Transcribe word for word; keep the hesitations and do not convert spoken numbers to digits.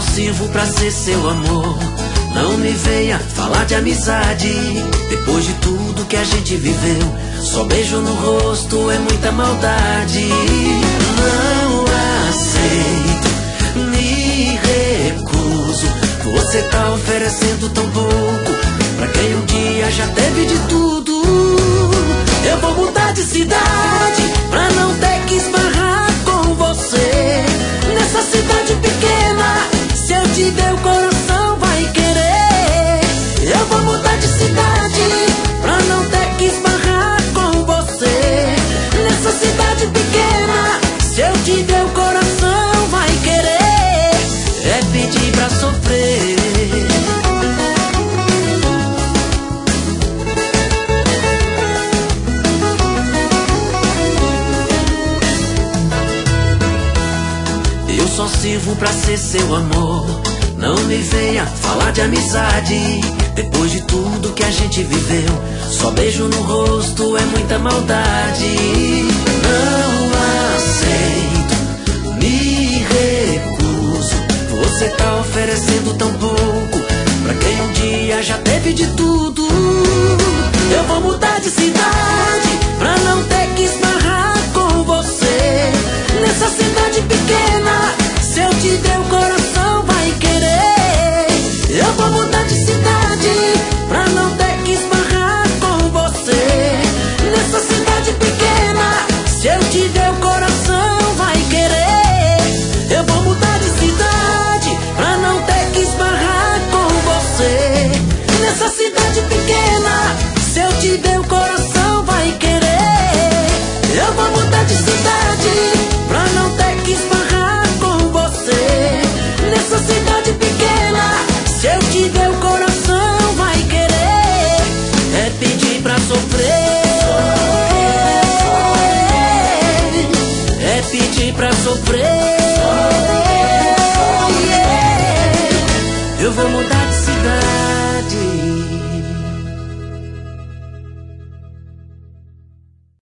sirvo pra ser seu amor. Não me venha falar de amizade. Depois de tudo que a gente viveu, só beijo no rosto é muita maldade. Não aceito, me recuso. Você tá oferecendo tão pouco pra quem um dia já teve de tudo. Eu vou mudar de cidade pra não ter que esbarrar com você. Nessa cidade pequena, se eu te der o coração vai querer. Eu vou mudar de cidade pra não ter que esbarrar com você. Nessa cidade pequena, se eu te der o coração vai querer. É pedir pra sofrer. Eu só sirvo pra ser seu amor. Não me venha falar de amizade. Depois de tudo que a gente viveu, só beijo no rosto é muita maldade. Não aceito, me recuso. Você tá oferecendo tão